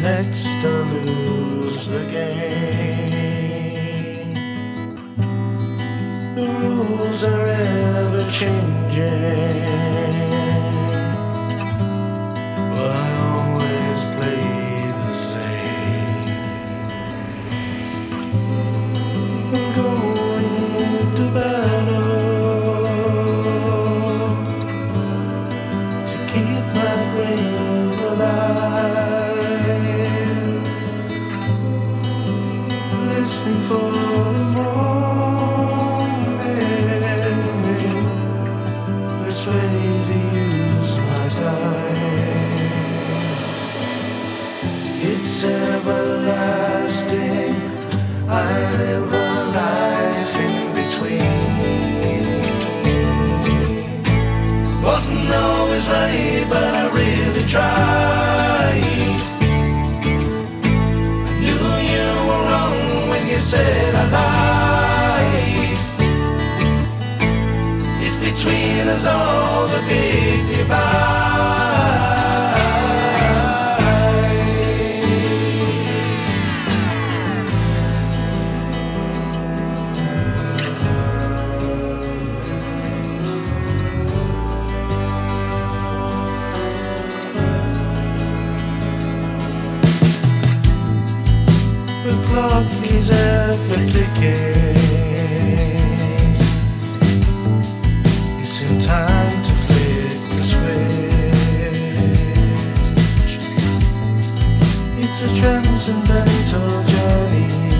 next to lose the game. The rules are ever changing, but I always play the same. I'm going to battle to keep my brain alive, listening for the morning, this way to use my time. It's everlasting, I live a life in between. Wasn't always right, but I really tried. I knew you were wrong when you said I lied. It's between us all the big divide. The clock is ever ticking. It's in time to flick the switch. It's a transcendental journey.